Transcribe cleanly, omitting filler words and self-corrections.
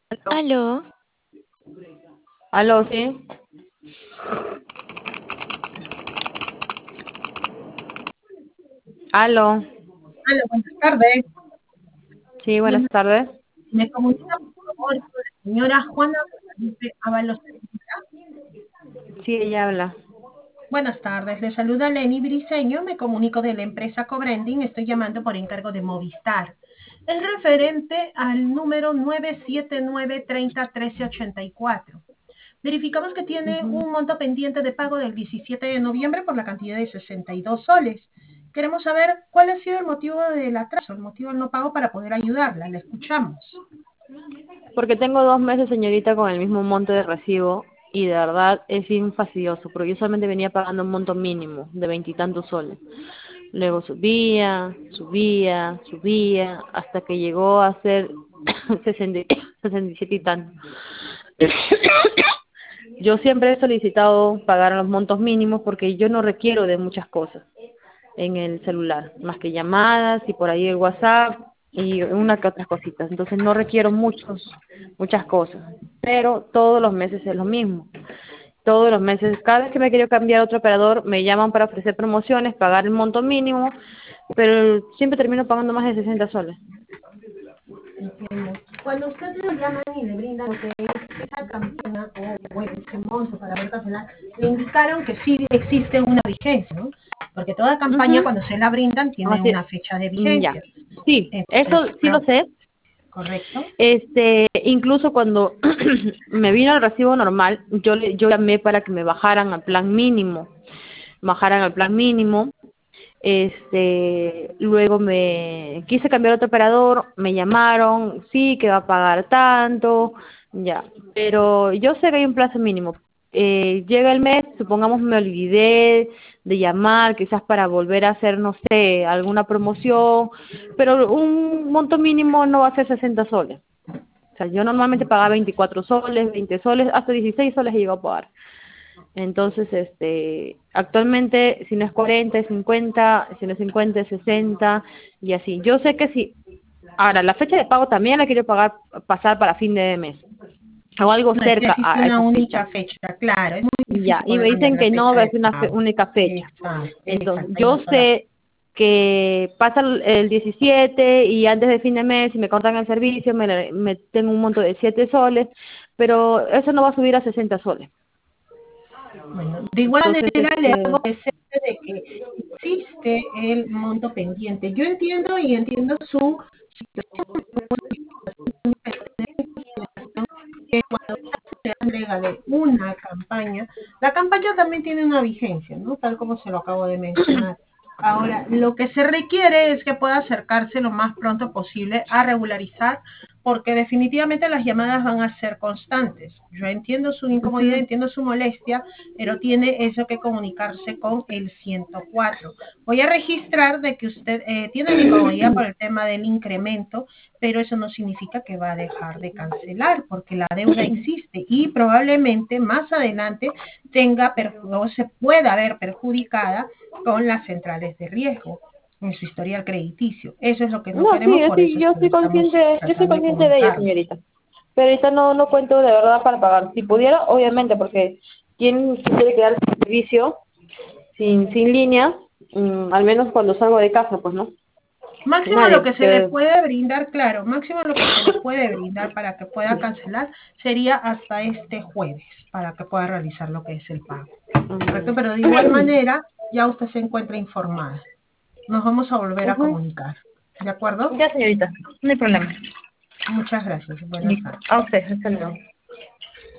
Aló, Aló, aló, sí. Aló, Hola, buenas tardes. sí, buenas Buenas- tardes. Me comunica, por favor, con la señora Juana Guadalupe Ábalos. Sí, ella habla. Buenas tardes, le saluda Lenny Briseño, me comunico de la empresa Cobrending, estoy llamando por encargo de Movistar. Es referente al número 979-30-1384. Verificamos que tiene Ujú. un monto pendiente de pago del 17 de noviembre por la cantidad de 62 soles. Queremos saber cuál ha sido el motivo del atraso, el motivo del no pago para poder ayudarla. La escuchamos. Porque tengo 2 meses, señorita, con el mismo monto de recibo y de verdad es bien fastidioso, porque yo solamente venía pagando un monto mínimo de veintitantos soles. Luego subía, subía, subía, hasta que llegó a ser 60 67 y tanto. Yo siempre he solicitado pagar los montos mínimos porque yo no requiero de muchas cosas en el celular, más que llamadas y por ahí el WhatsApp y una que otras cositas. Entonces no requiero muchas cosas, pero todos los meses es lo mismo. Todos los meses, cada vez que me quiero cambiar a otro operador, me llaman para ofrecer promociones, pagar el monto mínimo, pero siempre termino pagando más de 60 soles. Entiendo. Cuando usted lo llaman y le brindan lo que es esa campaña o bueno, ese monto para ver cancelar, le indicaron que sí existe una vigencia, ¿no? Porque toda campaña Ujú. cuando se la brindan tiene Así, una fecha de ya. vigencia. Sí, Entonces, eso sí lo sé. ¿correcto? Incluso cuando me vino el recibo normal, yo llamé para que me bajaran al plan mínimo, bajaran al plan mínimo. Luego me quise cambiar a otro operador, me llamaron, sí, que va a pagar tanto, ya, pero yo sé que hay un plazo mínimo. Llega el mes, supongamos me olvidé de llamar, quizás para volver a hacer, no sé, alguna promoción, pero un monto mínimo no va a ser 60 soles. O sea, yo normalmente pagaba 24 soles, 20 soles, hasta 16 soles he llegado a pagar. Entonces, actualmente, si no es 40 es 50, si no es 50 es 60, y así. Yo sé que sí. Ahora, la fecha de pago también la quiero pagar, pasar para fin de mes, o algo No es que cerca existe a una esa única fecha. fecha, claro, es muy Ya, difícil y poder me cambiar dicen la que no fecha va a de ser una pago. única fecha. Exacto, Entonces, exacto, yo lleva toda la sé que pasa el 17 y antes de fin de mes, si me cortan el servicio, me tengo un monto de 7 soles, pero eso no va a subir a 60 soles. Bueno, de igual Entonces, manera le hago presente de que existe el monto pendiente. Yo entiendo y entiendo su que cuando se entrega de una campaña, la campaña también tiene una vigencia, ¿no? Tal como se lo acabo de mencionar. Ahora, lo que se requiere es que pueda acercarse lo más pronto posible a regularizar, porque definitivamente las llamadas van a ser constantes. Yo entiendo su incomodidad, ujú. entiendo su molestia, pero tiene eso que comunicarse con el 104. Voy a registrar de que usted tiene la incomodidad por el tema del incremento, pero eso no significa que va a dejar de cancelar, porque la deuda existe y probablemente más adelante o se pueda ver perjudicada con las centrales de riesgo en su historial crediticio. Eso es lo que no No, sí, queremos, por eso es yo que lo estamos estoy tratando de consciente de ello, comunicarnos. señorita. Pero ahorita no cuento de verdad para pagar. Si pudiera, obviamente, porque ¿quién quiere quedar sin servicio, sin línea? Al menos cuando salgo de casa, pues, ¿no? Máximo lo Nadie, que se le puede brindar, claro, máximo lo que se le puede brindar para que pueda cancelar sería hasta este jueves, para que pueda realizar lo que es el pago. ¿Correcto? Pero de igual manera, ya usted se encuentra informada. Nos vamos a volver a Ujú. comunicar. ¿De acuerdo? Ya, señorita, no hay problema. Muchas gracias. Buenas Listo. tardes. A usted, hasta luego.